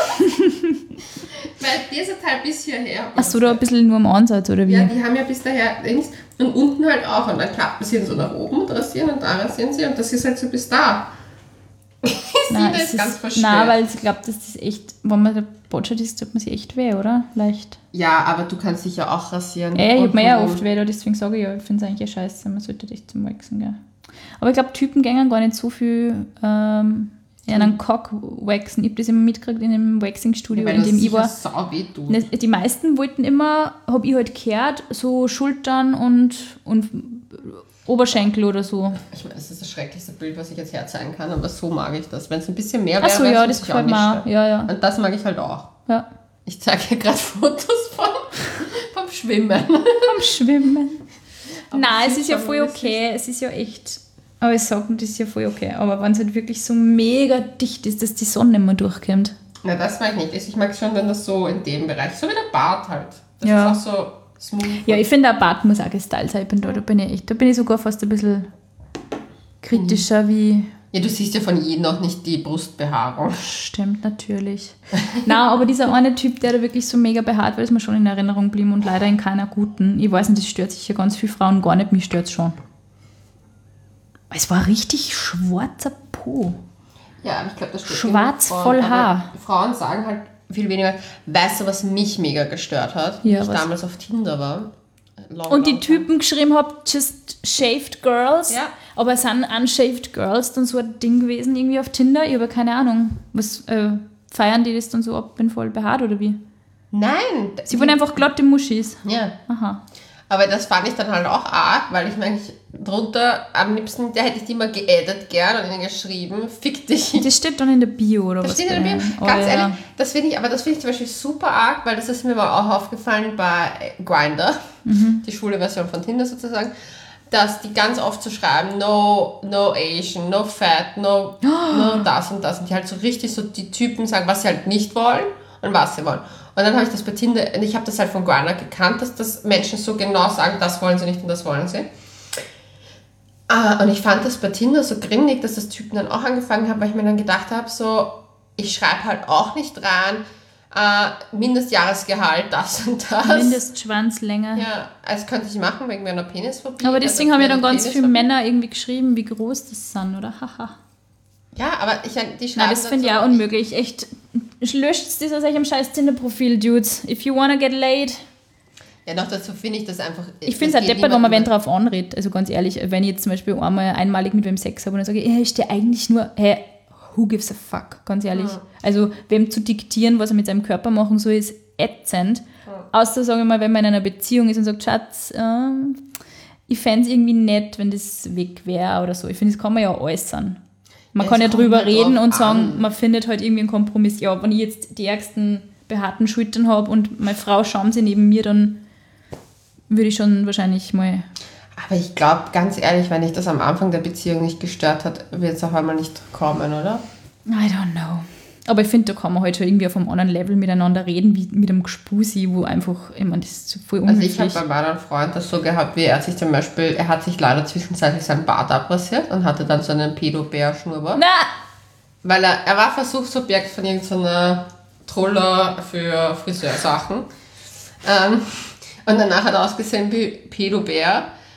Weil dieser Teil bis hierher. Hast du da ein bisschen nur am Ansatz, oder wie? Ja, die haben ja bis daher links und unten halt auch. Und dann klappen sie so nach oben und rasieren und da rasieren sie und das ist halt so bis da. Nein, das es ist ganz ist, verstört. nein, weil ich glaube, das ist echt, wenn man der Botschert ist, tut man sich echt weh, oder? Leicht. Ja, aber du kannst dich ja auch rasieren. Ja, ich habe Und mir ja warum? oft weh, da, deswegen sage ich ja, ich finde es eigentlich ja scheiße, man sollte echt zum Waxen gehen. Aber ich glaube, Typen gehen gar nicht so viel ähm, in einen Cock waxen. Ich habe das immer mitgekriegt in einem Waxing-Studio, Weil in das dem ich sicher war. sau weh tut. Ne, Die meisten wollten immer, habe ich halt gehört, so Schultern und, und Oberschenkel oder so. Ich meine, das ist das schrecklichste Bild, was ich jetzt herzeigen kann, aber so mag ich das. Wenn es ein bisschen mehr wäre, Achso, wär's ja, für das mich gefällt nicht mir auch. schlimm. Ja, ja. Und das mag ich halt auch. ja. Ich zeige hier gerade Fotos vom, vom Schwimmen. Am Schwimmen. Aber Nein, es es sieht ist ja schon voll lustig. okay. Es ist ja echt. Aber ich sage, das ist ja voll okay. Aber wenn es halt wirklich so mega dicht ist, dass die Sonne nicht mehr durchkommt. Na, das mag ich nicht. Ich mag schon, wenn das so in dem Bereich, so wie der Bart halt. Das Ja. ist auch so smooth. Ja, ich finde, der Bart muss auch gestylt sein. Ich bin da, da bin ich echt. Da bin ich sogar fast ein bisschen kritischer wie. Ja, du siehst ja von jedem auch nicht die Brustbehaarung. Stimmt, natürlich. Na, aber dieser eine Typ, der da wirklich so mega behaart war, ist mir schon in Erinnerung geblieben und leider in keiner guten. Ich weiß nicht, das stört sicher ganz viele Frauen gar nicht, mich stört es schon. Es war richtig schwarzer Po. Ja, aber ich glaube, das stört Schwarz genug voll Frauen. Haar. Aber Frauen sagen halt viel weniger. Weißt du, was mich mega gestört hat? Ja, wie ich was? damals auf Tinder war. Long, Und die long Typen geschrieben haben, just shaved girls. Ja. Aber es sind unshaved girls dann so ein Ding gewesen irgendwie auf Tinder. Ich habe keine Ahnung. Was, äh, feiern die das dann so ab, bin voll behaart oder wie? time. Nein. Sie wollen einfach glatte Muschis. Ja. Aha. Aber das fand ich dann halt auch arg, weil ich meine, ich drunter, am liebsten, da hätte ich die mal geaddet gern und ihnen geschrieben, fick dich. Das steht dann in der Bio oder Das was? steht in der bei- Bibel. Oh, Ganz ja. ehrlich, das finde ich, aber das finde ich zum Beispiel super arg, weil das ist mir mal auch aufgefallen bei Grindr, Mhm. die schwule Version von Tinder sozusagen, dass die ganz oft so schreiben, no, no Asian, no fat, no, no das und das. Und die halt so richtig so die Typen sagen, was sie halt nicht wollen und was sie wollen. Und dann habe ich das bei Tinder, und ich habe das halt von Grindr gekannt, dass das Menschen so genau sagen, das wollen sie nicht und das wollen sie. Ah, und ich fand das bei Tinder so grimmig, dass das Typen dann auch angefangen haben, weil ich mir dann gedacht habe, so, ich schreibe halt auch nicht rein, äh, Mindestjahresgehalt, das und das. Mindestschwanzlänge. Ja, das könnte ich machen wegen meiner Penisphobie. Aber deswegen also haben ja dann meiner ganz viele Penisphobie. Männer irgendwie geschrieben, wie groß das sind, oder? Haha. Ja, aber ich, die schreiben Nein, das dann finde ich so, auch unmöglich. Echt, löscht das aus eurem scheiß Tinder-Profil, Dudes. If you wanna get laid. Ja, noch dazu finde ich das einfach... Ich finde es halt deppert, wenn man wen drauf anredet. Also ganz ehrlich, wenn ich jetzt zum Beispiel einmal einmalig mit wem Sex habe und dann sage ich, hey, ich stehe eigentlich nur, hey, who gives a fuck, ganz ehrlich. Ja. Also wem zu diktieren, was er mit seinem Körper machen soll, ist ätzend. Außer, sage ich mal, wenn man in einer Beziehung ist und sagt, Schatz, ähm, ich fände es irgendwie nett, wenn das weg wäre oder so. Ich finde, das kann man ja äußern. Man Ja, kann es ja kommt drüber halt reden drauf und sagen, an. man findet halt irgendwie einen Kompromiss. Ja, wenn ich jetzt die ärgsten behaarten Schultern habe und meine Frau schauen sie neben mir, dann würde ich schon wahrscheinlich mal... Aber ich glaube, ganz ehrlich, wenn dich das am Anfang der Beziehung nicht gestört hat, wird es auf einmal nicht kommen, oder? I don't know. Aber ich finde, da kann man halt schon irgendwie auf einem anderen Level miteinander reden, wie mit einem Gespusi, wo einfach, ich meine, das ist voll Also unhöflich. ich habe bei meinem Freund das so gehabt, wie er sich zum Beispiel, er hat sich leider zwischenzeitlich seinen Bart abrasiert und hatte dann so einen Pedobär-Schnurrbart. Na! Weil er, er war Versuchsobjekt von irgendeiner Troller für Friseursachen. Ähm, und danach hat er ausgesehen wie Pedobär.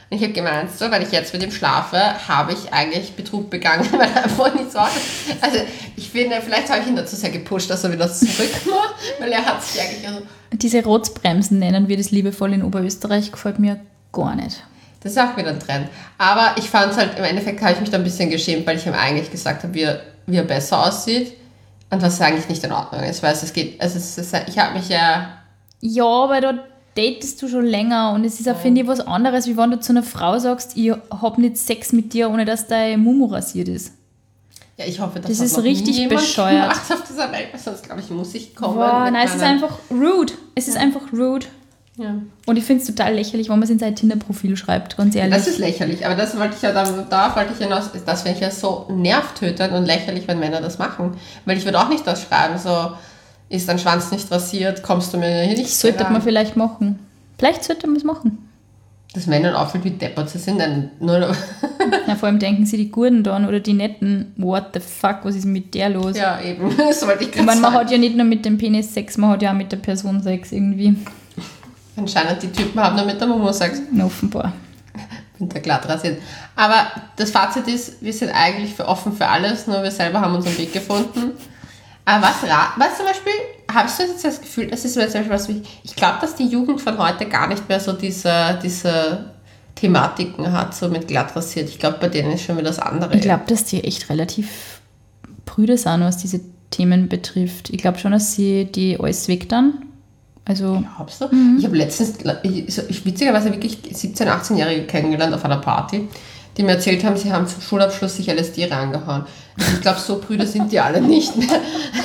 Und ich habe gemeint, so, weil ich jetzt mit ihm schlafe, habe ich eigentlich Betrug begangen, weil er einfach nicht so ausschaut. Also ich finde, vielleicht habe ich ihn dazu sehr gepusht, dass er wieder zurück macht, weil er hat sich eigentlich... Also diese Rotzbremsen nennen wir das liebevoll in Oberösterreich, gefällt mir gar nicht. Das ist auch wieder ein Trend. Aber ich fand es halt, im Endeffekt habe ich mich da ein bisschen geschämt, weil ich ihm eigentlich gesagt habe, wie er, wie er besser aussieht. Und was eigentlich nicht in Ordnung ist, weil es geht, also es ist, ich habe mich ja... Ja, aber da datest du schon länger und es ist auch, ja. finde ich, was anderes, wie wenn du zu einer Frau sagst, ich habe nicht Sex mit dir, ohne dass dein Mumu rasiert ist. Ja, ich hoffe, das, das hat ist noch richtig nie bescheuert. Gemacht auf dieser Welt, sonst glaube ich, muss ich kommen. Wow, nein, es ist einfach rude. Es ist einfach rude. Ja. Und ich finde es total lächerlich, wenn man es in sein Tinder-Profil schreibt, ganz ehrlich. Das ist lächerlich, aber das wollte ich ja, da, da wollte ich hinaus, das finde ich ja so nervtötend und lächerlich, wenn Männer das machen. Weil ich würde auch nicht das schreiben, so, ist dein Schwanz nicht rasiert, kommst du mir hier nicht Das sollte man vielleicht machen. Vielleicht sollte man es machen. Dass Männern auffällt, wie deppert sie sind, dann nur... Ja, vor allem denken sie, die Gurden dann oder die Netten, what the fuck, was ist mit der los? Ja, eben, das wollte ich gerade Ich meine, man sagen. hat ja nicht nur mit dem Penis Sex, man hat ja auch mit der Person Sex irgendwie. Anscheinend die Typen haben nur mit der Mumu Sex. Offenbar. Bin da glatt rasiert. Aber das Fazit ist, wir sind eigentlich für offen für alles, nur wir selber haben unseren Weg gefunden. Aber was, was zum Beispiel, hast du jetzt das Gefühl, das ist zum Beispiel was, ich glaube, dass die Jugend von heute gar nicht mehr so diese, diese Thematiken hat, so mit glatt rasiert. Ich glaube, bei denen ist schon wieder das andere. Ich glaube, dass die echt relativ prüde sind, was diese Themen betrifft. Ich glaube schon, dass sie die alles weg dann. Also, Glaubst du? Mhm. Ich habe letztens, ich, ich witzigerweise wirklich siebzehn-, achtzehnjährige kennengelernt auf einer Party, die mir erzählt haben, sie haben zum Schulabschluss sich L S D reingehauen. Also ich glaube, so Brüder sind die alle nicht mehr.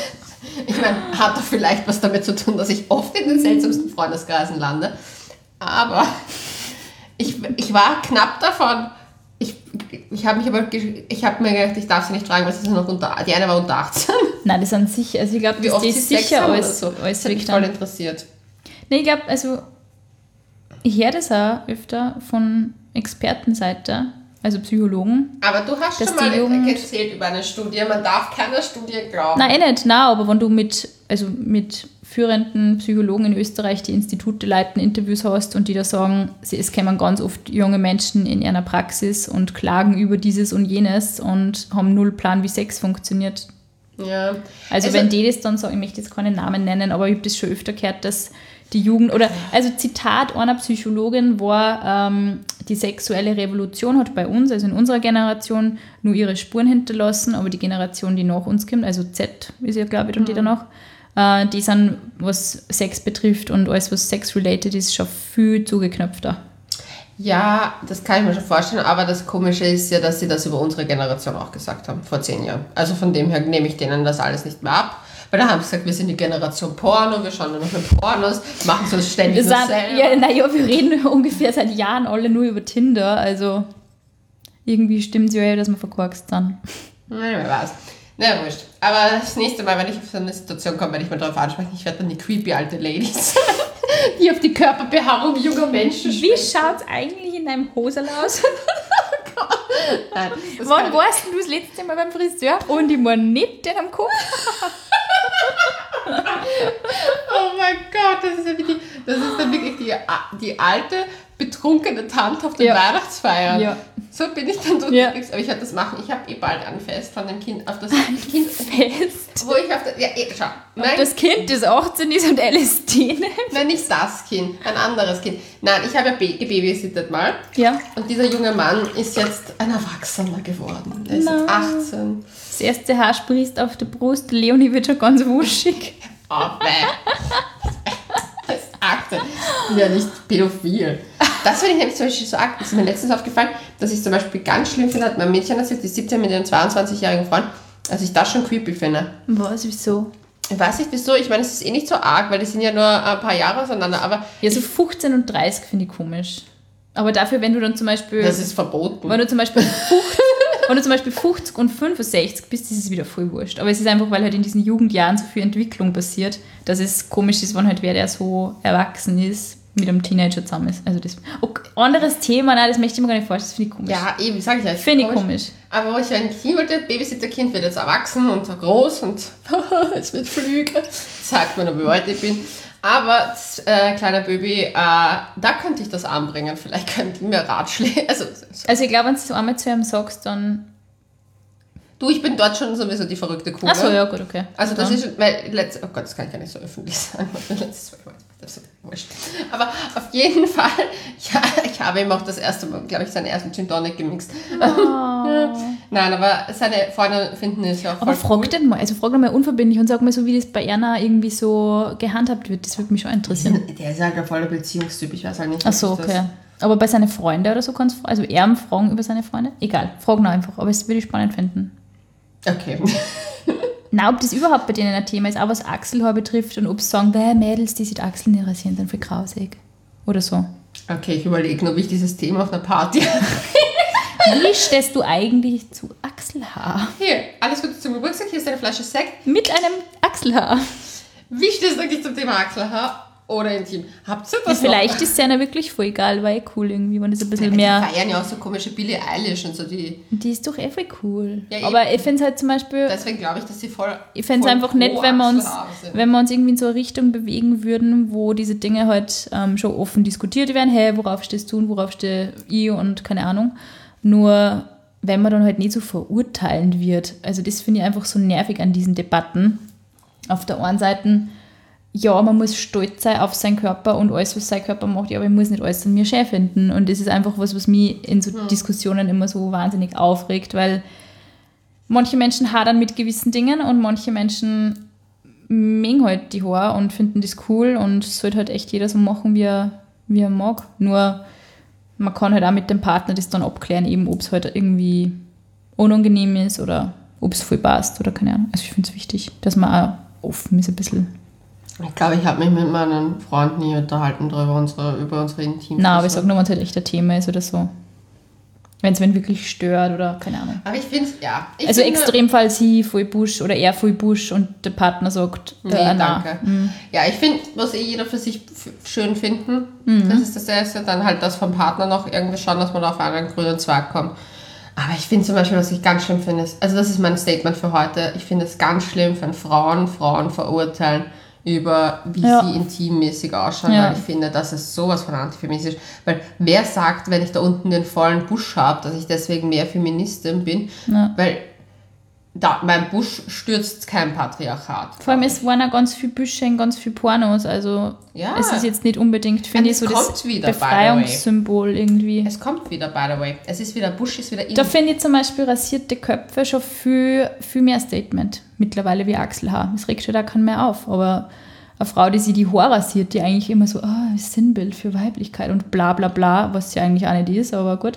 Ich meine, hat doch vielleicht was damit zu tun, dass ich oft in den seltsamsten Freundeskreisen lande. Aber ich, ich war knapp davon. Ich, ich habe mich aber, ich habe mir gedacht, ich darf sie nicht fragen, weil sie sind noch unter, die eine war unter achtzehn. Nein, das sind sicher, also ich glaube, Wie dass oft die sie Sex sicher haben alles, oder so. alles Das hat mich voll interessiert. Nee, ich glaube, also ich höre das auch öfter von Expertenseite, also Psychologen. Aber du hast dass schon mal die Jugend- erzählt über eine Studie, man darf keiner Studie glauben. Nein, eh nicht, nein, aber wenn du mit, also mit führenden Psychologen in Österreich, die Institute leiten, Interviews hast und die da sagen, sie, es kommen ganz oft junge Menschen in ihrer Praxis und klagen über dieses und jenes und haben null Plan, wie Sex funktioniert. Ja. Also, Also- wenn die das dann sagen, ich möchte jetzt keinen Namen nennen, aber ich habe das schon öfter gehört, dass die Jugend, oder also Zitat einer Psychologin war, ähm, die sexuelle Revolution hat bei uns, also in unserer Generation, nur ihre Spuren hinterlassen, aber die Generation, die nach uns kommt, also Z ist ja, glaube ich, und die danach, äh, die sind, was Sex betrifft und alles, was sex-related ist, schon viel zugeknöpfter. Ja, das kann ich mir schon vorstellen, aber das Komische ist ja, dass sie das über unsere Generation auch gesagt haben, vor zehn Jahren. Also von dem her nehme ich denen das alles nicht mehr ab. Weil da haben sie gesagt, wir sind die Generation Porno, wir schauen nur noch mit Pornos, machen so ständig Wir nur sind, selber. ja, naja, wir reden ungefähr seit Jahren alle nur über Tinder, also irgendwie stimmt es ja, dass wir verkorkst sind. Nein, wer weiß. Na ja, wurscht. Aber das nächste Mal, wenn ich auf so eine Situation komme, werde ich mal darauf ansprechen, ich werde dann die creepy alte Ladies, die auf die Körperbehaarung junger Menschen Wie schaut es eigentlich in deinem Hosel aus? Nein, das Wann kann warst du das letzte Mal beim Friseur? Und ich war nicht der am Kopf. Oh mein Gott, das ist ja wirklich, das ist dann wirklich die, die alte, betrunkene Tante auf den Ja. Weihnachtsfeiern. Ja. So bin ich dann so Ja. unterwegs. Aber ich werde das machen. Ich habe eh bald ein Fest von dem Kind auf das Kind. Fest. Wo ich auf das. Ja, eh, schau. Nein, Das Kind, das achtzehn ist und L S D nimmt. nein, nicht das Kind, ein anderes Kind. Nein, ich habe ja be- gebabysittet mal. Ja. Und dieser junge Mann ist jetzt ein Erwachsener geworden. Er ist Nein. jetzt achtzehn. Das erste Haar sprießt auf der Brust. Leonie wird schon ganz wuschig. Oh, bäh. Er ist achtzehn. Ich bin ja nicht pädophil. Das finde ich nämlich zum Beispiel so arg. Das ist mir letztens aufgefallen, dass ich zum Beispiel ganz schlimm finde, hat mein Mädchen erzählt, die siebzehn mit ihrem zweiundzwanzigjährigen Freund, also ich das schon creepy finde. Was, wieso? Ich weiß nicht wieso, ich meine, es ist eh nicht so arg, weil die sind ja nur ein paar Jahre auseinander, aber Ja, so fünfzehn und dreißig finde ich komisch. Aber dafür, wenn du dann zum Beispiel... das ist verboten. Wenn du zum Beispiel fünfzig, wenn du zum Beispiel fünfzig und fünfundsechzig bist, ist es wieder voll wurscht. Aber es ist einfach, weil halt in diesen Jugendjahren so viel Entwicklung passiert, dass es komisch ist, wenn halt wer, der so erwachsen ist, mit einem Teenager zusammen ist. Also das, okay, anderes Thema, nein, das möchte ich mir gar nicht vorstellen, das finde ich komisch. Ja, eben, sag ich ja. Finde ich komisch. Aber wo ich ein Kind wollte, Babysitter-Kind wird jetzt erwachsen und so groß und es wird flügen. Sagt mir noch, wie alt ich bin. Aber, das, äh, kleiner Baby, äh, da könnte ich das anbringen. Vielleicht könnten wir Ratschläge. Also, also ich glaube, wenn du so einmal zu ihm sagst, dann... Du, ich bin dort schon sowieso die verrückte Kuh. Ach so, ja, gut, okay. Also das ist, weil, letzt, oh Gott, das kann ich gar nicht so öffentlich sagen. Das ist wurscht. Aber auf jeden Fall, ja, ich habe ihm auch das erste Mal, glaube ich, seinen ersten Gin Tonic gemixt. Oh. Nein, aber seine Freunde finden es ja auch voll Aber frag cool. den mal, also frag den mal unverbindlich und sag mal so, wie das bei Erna irgendwie so gehandhabt wird. Das würde mich schon interessieren. Der ist halt ein voller Beziehungstyp, ich weiß halt nicht. Ach so, ob ich okay. Aber bei seinen Freunden oder so kannst du, also er fragen über seine Freunde? Egal, frag ihn einfach, aber es würde ich spannend finden. Das, okay. Na, ob das überhaupt bei denen ein Thema ist, auch was Achselhaar betrifft und ob sie sagen, wer Mädels, die sich Achseln nicht rasieren, dann für grausig. Oder so. Okay, ich überlege, ob ich dieses Thema auf einer Party... Wie stehst du eigentlich zu Achselhaar? Hier, alles Gute zum Geburtstag, hier ist eine Flasche Sekt. Mit einem Achselhaar. Wie stehst du eigentlich zum Thema Achselhaar oder Intim? Habt ihr Ja, das vielleicht noch? ist es ja wirklich voll egal, weil eh cool irgendwie, wenn das ein bisschen Die mehr... feiern ja auch so komische Billie Eilish und so, die... Die ist doch eh voll cool. Ja, eben. Aber ich finde es halt zum Beispiel... Deswegen glaube ich, dass sie voll... Ich fände es voll einfach nett, pro wenn wir, uns, Achselhaare sind. wenn wir uns irgendwie in so eine Richtung bewegen würden, wo diese Dinge halt ähm, schon offen diskutiert werden. Hey, worauf stehst du und worauf stehe ich und keine Ahnung. Nur wenn man dann halt nicht so verurteilend wird. Also das finde ich einfach so nervig an diesen Debatten. Auf der einen Seite, ja, man muss stolz sein auf seinen Körper und alles, was sein Körper macht, ja, aber ich muss nicht alles an mir schön finden. Und das ist einfach was, was mich in so hm. Diskussionen immer so wahnsinnig aufregt, weil manche Menschen hadern mit gewissen Dingen und manche Menschen mengen halt die Haare und finden das cool und es sollte halt echt jeder so machen, wie er, wie er mag. Nur man kann halt auch mit dem Partner das dann abklären, eben ob es halt irgendwie unangenehm ist oder ob es voll passt oder keine Ahnung. Also ich finde es wichtig, dass man auch offen ist ein bisschen. Ich glaube, ich habe mich mit meinen Freunden nie unterhalten darüber, unsere, über unsere Intim. Nein, aber ich sage nur, wenn es halt echt ein Thema ist oder so. Wenn es wen wirklich stört oder keine Ahnung. Aber ich finde es, ja. Ich also finde, Extremfall sie voll Busch oder er voll Busch und der Partner sagt, nee, äh, danke. Mhm. Ja, ich finde, was eh jeder für sich f- schön finden, Mhm. das ist das Erste. Dann halt das vom Partner noch irgendwie schauen, dass man da auf einen grünen Zweig kommt. Aber ich finde zum Beispiel, was ich ganz schlimm finde, ist, also das ist mein Statement für heute, ich finde es ganz schlimm, wenn Frauen Frauen verurteilen über, wie Ja. sie intimmäßig ausschauen, Ja. weil ich finde, das ist sowas von antifeministisch. Weil wer sagt, wenn ich da unten den vollen Busch habe, dass ich deswegen mehr Feministin bin? Ja. Weil da, mein Busch stürzt kein Patriarchat. Vor allem, es waren auch ganz viele Büsche in ganz viele Pornos, also Ja. es ist jetzt nicht unbedingt, finde ich, es so kommt das wieder, by the way. Befreiungssymbol irgendwie. Es kommt wieder, by the way. Es ist wieder, Busch ist wieder in. Da finde ich zum Beispiel rasierte Köpfe schon viel, viel mehr Statement mittlerweile wie Achselhaar. Das regt schon da keinen mehr auf, aber eine Frau, die sich die Haare rasiert, die eigentlich immer so, ah, Sinnbild für Weiblichkeit und bla bla bla, was ja eigentlich auch nicht ist, aber gut.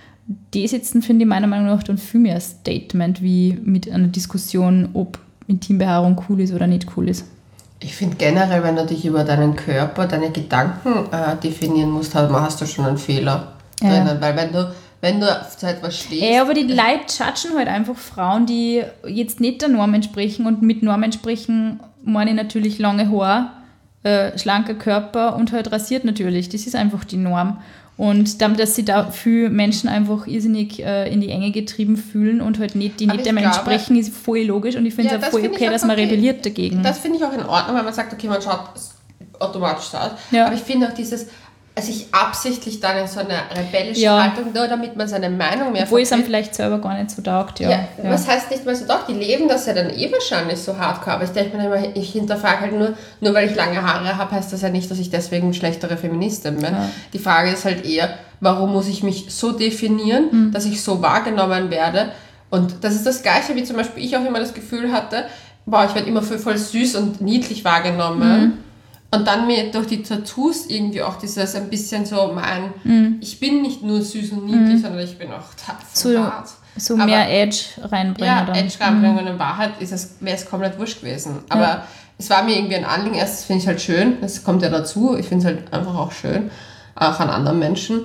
Die sitzen, finde ich meiner Meinung nach, dann viel mehr Statement wie mit einer Diskussion, ob Intimbehaarung cool ist oder nicht cool ist. Ich finde generell, wenn du dich über deinen Körper, deine Gedanken äh, definieren musst, hast, hast du schon einen Fehler Ja. drinnen. Weil wenn du, wenn du auf so etwas stehst... Ja, aber die Leute judgen halt einfach Frauen, die jetzt nicht der Norm entsprechen und mit Norm entsprechen meine ich natürlich lange Haare, äh, schlanker Körper und halt rasiert natürlich. Das ist einfach die Norm. Und damit, dass sich da viele Menschen einfach irrsinnig äh, in die Enge getrieben fühlen und halt nicht, die Aber nicht ich dem glaube- entsprechen, ist voll logisch und ich finde Ja, es auch das voll finde ich okay, auch dass man okay. rebelliert dagegen. Das finde ich auch in Ordnung, weil man sagt, okay, man schaut automatisch so aus. Ja. Aber ich finde auch dieses, sich absichtlich dann in so eine rebellische Ja. Haltung, nur damit man seine Meinung mehr Obwohl es einem vertritt. vielleicht selber gar nicht so taugt. Ja. Ja, Ja. was heißt nicht mal so, doch, die leben das ja dann eh wahrscheinlich so hardcore, aber ich denke mir immer, ich hinterfrage halt nur, nur weil ich lange Haare habe, heißt das ja nicht, dass ich deswegen eine schlechtere Feministin bin. Ja. Die Frage ist halt eher, warum muss ich mich so definieren, Mhm. dass ich so wahrgenommen werde? Und das ist das Gleiche, wie zum Beispiel ich auch immer das Gefühl hatte, boah, ich werde immer voll, voll süß und niedlich wahrgenommen. Mhm. Und dann mir durch die Tattoos irgendwie auch dieses ein bisschen so mein, Mhm. ich bin nicht nur süß und niedlich, sondern ich bin auch tough So- und hart. So Aber- mehr Edge reinbringen. Ja, dann. Edge reinbringen und in Wahrheit ist es, wäre es komplett wurscht gewesen. Aber Ja. es war mir irgendwie ein Anliegen. Erstens finde ich halt schön, das kommt ja dazu. Ich finde es halt einfach auch schön, auch an anderen Menschen.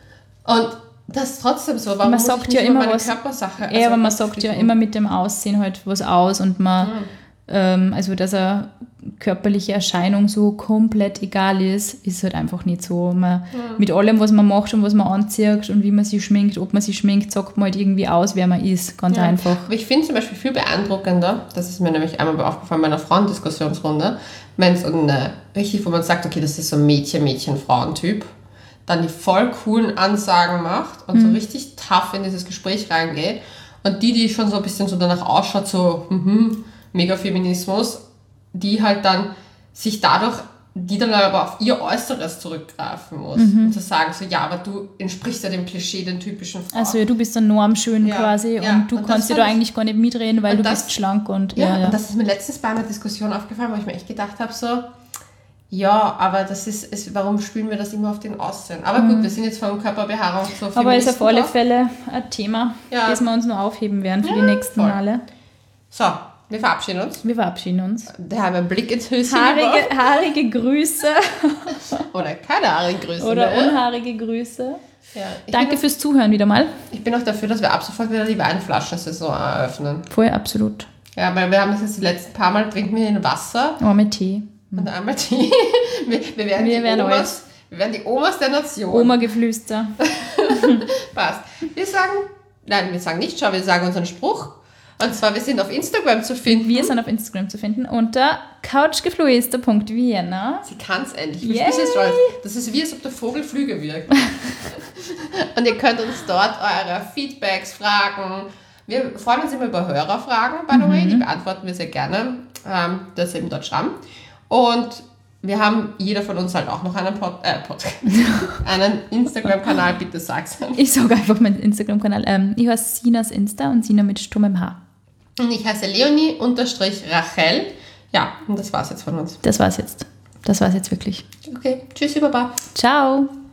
Und das ist trotzdem so. Warum Man muss sagt ich ja nicht über immer meine was- Körpersache... Ja, also aber man sagt ja immer mit dem Aussehen halt was aus und man, Mhm. ähm, also dass er körperliche Erscheinung so komplett egal ist, ist halt einfach nicht so. Man, ja. Mit allem, was man macht und was man anzieht und wie man sich schminkt, ob man sich schminkt, sagt man halt irgendwie aus, wer man ist. Ganz ja. einfach. Aber ich finde zum Beispiel viel beeindruckender, das ist mir nämlich einmal aufgefallen bei einer Frauendiskussionsrunde, wenn es eine richtig, wo man sagt, okay, das ist so ein Mädchen-Mädchen-Frauen-Typ, dann die voll coolen Ansagen macht und mhm. so richtig tough in dieses Gespräch reingeht. Und die, die schon so ein bisschen so danach ausschaut, so mhm, Mega-Feminismus, die halt dann sich dadurch, die dann aber auf ihr Äußeres zurückgreifen muss. Mhm. Und zu sagen so, ja, aber du entsprichst ja dem Klischee, den typischen Frauen. Also ja, du bist dann normschön ja, quasi ja. und du und kannst dir da eigentlich gar nicht mitreden, weil du das, bist schlank. Und ja, ja, ja. Und das ist mir letztens bei einer Diskussion aufgefallen, wo ich mir echt gedacht habe, so, ja, aber das ist, ist, warum spielen wir das immer auf den Aussehen? Aber gut, mhm. wir sind jetzt von Körperbehaarung so viel. Aber ist auf alle Fälle ein Thema, ja. das wir uns noch aufheben werden für ja, die nächsten voll. Male. So, wir verabschieden uns. Wir verabschieden uns. Da haben wir einen Blick ins Höschen Haarige, haarige Grüße. Oder keine haarige Grüße. Oder ne? unhaarige Grüße. Ja, Danke fürs Zuhören wieder mal. Ich bin auch dafür, dass wir ab sofort wieder die Weinflaschen-Saison eröffnen. Voll, absolut. Ja, weil wir haben das jetzt die letzten paar Mal, trinken wir in Wasser. Oh, mit Tee. Und einmal Tee. Wir, wir, werden, wir, die werden Omas, wir werden die Omas der Nation. Oma-Geflüster. Passt. Wir sagen, nein, wir sagen nicht, schau, wir sagen unseren Spruch. Und zwar, wir sind auf Instagram zu finden. Wir sind auf Instagram zu finden unter couchgeflüster punkt vienna. Sie kann es endlich. Ich bin stolz. Das ist wie, als ob der Vogel Flüge wirkt. Und ihr könnt uns dort eure Feedbacks, Fragen. Wir freuen uns immer über Hörerfragen, by the way. Mhm. Die beantworten wir sehr gerne. Ähm, das eben dort schreiben. Und wir haben, jeder von uns halt auch noch einen, Pod, äh, Podcast, einen Instagram-Kanal, bitte sag's. Ich sage einfach meinen Instagram-Kanal. Ähm, ich heiße Sinas Insta und Sina mit stummem Haar. Und ich heiße Leonie unterstrich Rachel. Ja, und das war's jetzt von uns. Das war's jetzt. Das war's jetzt wirklich. Okay, tschüssi, Baba. Ciao.